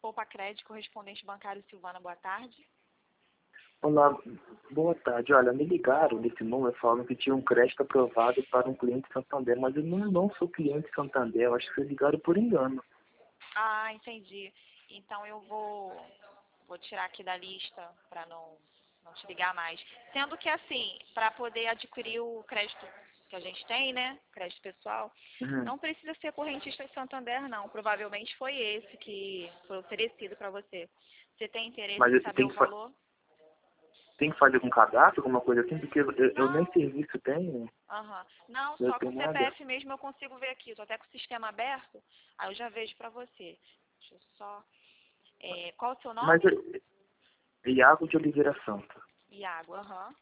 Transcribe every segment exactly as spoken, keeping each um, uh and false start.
Poupa Crédito, correspondente bancário Silvana, boa tarde. Olá, boa tarde. Olha, me ligaram desse número falando que tinha um crédito aprovado para um cliente Santander, mas eu não, não sou cliente Santander, eu acho que vocês ligaram por engano. Ah, entendi. Então eu vou, vou tirar aqui da lista para não, não te ligar mais. Sendo que assim, para poder adquirir o crédito que a gente tem, né, crédito pessoal, Uhum. não precisa ser correntista de Santander, não. Provavelmente foi esse que foi oferecido para você. Você tem interesse Mas em eu saber tenho o que, fa valor? tem que fazer com cadastro, alguma coisa assim, porque eu, eu nem Não. serviço tenho, Aham. Não, eu só com tenho o nada. C P F mesmo eu consigo ver aqui. Estou até com o sistema aberto, aí eu já vejo para você. Deixa eu só... É, qual o seu Mas nome? é Iago de Oliveira Santos. Iago, aham.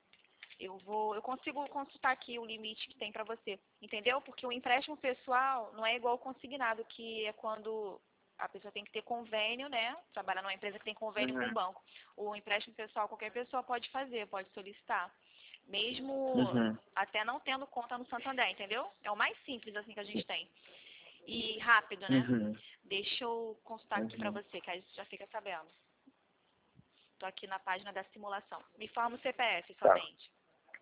Eu vou, eu consigo consultar aqui o limite que tem para você, entendeu? Porque o empréstimo pessoal não é igual ao consignado, que é quando a pessoa tem que ter convênio, né? Trabalhar numa empresa que tem convênio com o Uhum. banco. O empréstimo pessoal qualquer pessoa pode fazer, pode solicitar. Mesmo Uhum. até não tendo conta no Santander, entendeu? É o mais simples assim que a gente tem. E rápido, né? Uhum. Deixa eu consultar aqui para Uhum. você, que aí você já fica sabendo. Estou aqui na página da simulação. Me forma o C P F Tá. somente.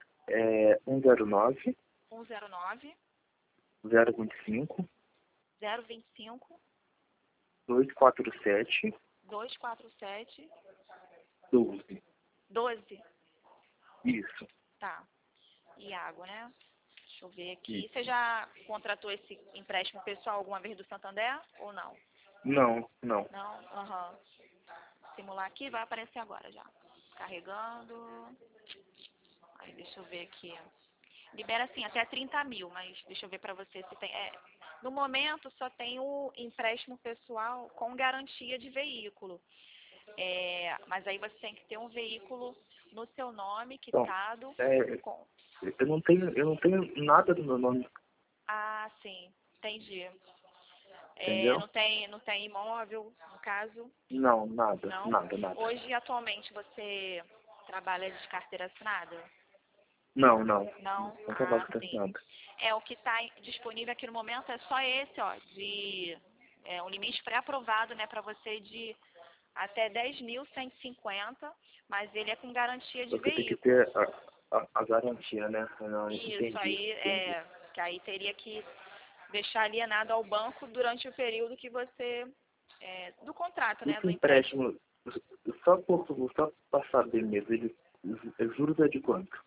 É um zero nove, um zero nove, zero vinte e cinco, zero vinte e cinco, dois quatro sete, dois quatro sete, doze. doze. Isso. Tá. Iago, né? Deixa eu ver aqui. Isso. Você já contratou esse empréstimo pessoal alguma vez do Santander ou não? Não, não. Não? Aham. Simular aqui, vai aparecer agora já. Carregando. Aí deixa eu ver aqui. Libera assim até trinta mil, mas deixa eu ver pra você se tem. É, no momento só tem o empréstimo pessoal com garantia de veículo. É, mas aí você tem que ter um veículo no seu nome, Então, quitado, é, com... eu não tenho, eu não tenho nada do meu nome, Ah, sim, entendi. É, entendeu? não tem, não tem imóvel, no caso? Não, nada, Não? nada, nada. Hoje, atualmente, você trabalha de carteira assinada? Não, não. Não? Não trabalho Ah, com sim. nada. É, o que está disponível aqui no momento é só esse, ó, de é, um limite pré-aprovado, né, para você de até dez mil cento e cinquenta, mas ele é com garantia de Só que tem que veículo. ter a, a, a garantia, né? Não, Isso, entendi, aí, entendi. é, que aí teria que deixar alienado ao banco durante o período que você, é, do contrato, né, Esse do empréstimo. empréstimo, só por, só para saber mesmo, ele, os juros é de quanto?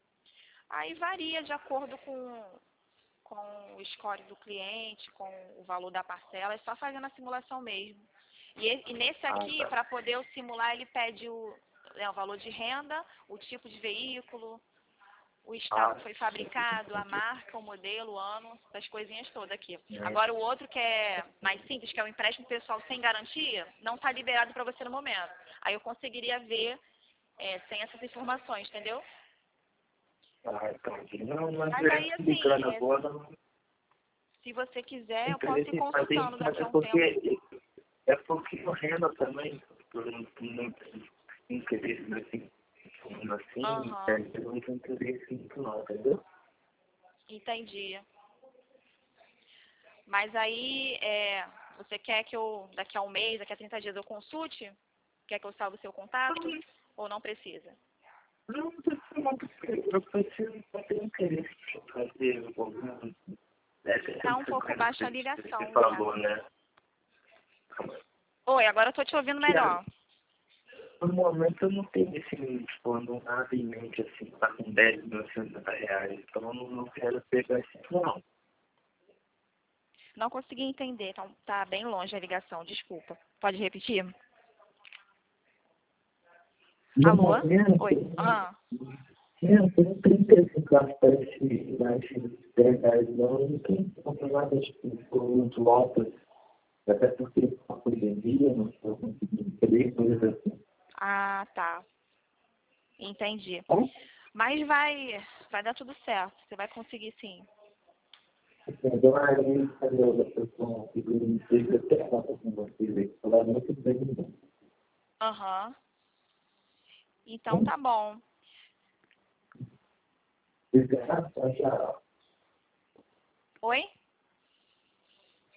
Aí varia de acordo com, com o score do cliente, com o valor da parcela, é só fazendo a simulação mesmo. E, e- e nesse Ah, aqui, tá. para poder eu simular, ele pede o, né, o valor de renda, o tipo de veículo, o estado Ah, que foi sim, fabricado, a entendi. marca, o modelo, o ano, das coisinhas todas aqui. É. Agora o outro que é mais simples, que é o empréstimo pessoal sem garantia, não está liberado para você no momento. Aí eu conseguiria ver é, sem essas informações, entendeu? Ah, entendi. Não, mas Mas é aí ligando assim, é, agora, não se você quiser, tem eu posso ir interesse em fazer, consultando mas daqui é a um tempo. porque, é porque o renda também, por um, muito interesse assim, assim, Aham, é, eu não tenho interesse muito não, entendeu? entendi. Mas aí, é, você quer que eu, daqui a um mês, daqui a trinta dias, eu consulte? Quer que eu salve o seu contato? Ou não precisa? Não, não preciso, eu preciso só ter interesse em fazer algum, é, Tá um pouco cento e cinquenta baixa a que você ligação, falou, Iago. né? Oi, agora eu tô te ouvindo Que a- melhor. no momento eu não tenho esse tipo, nada em mente assim, tá com dez mil, cinquenta reais, então eu não, não quero pegar esse não. Não consegui entender, tá, tá bem longe a ligação, desculpa. Pode repetir? No Alô? momento, Oi. Ah, é, eu não tenho interesse em gastar esse, esses dez reais não, eu não tenho comprar nada tipo, por muito alto, até porque com a pandemia, não estou conseguindo emprego, coisas assim. ah, tá. Entendi. Então, Mas vai, vai dar tudo certo. Você vai conseguir sim. agora a gente fazer a pessoa que eu não sei se até falar com vocês aí, falar muito bem. Aham. Então tá bom. Obrigado, tchau, tchau. Oi?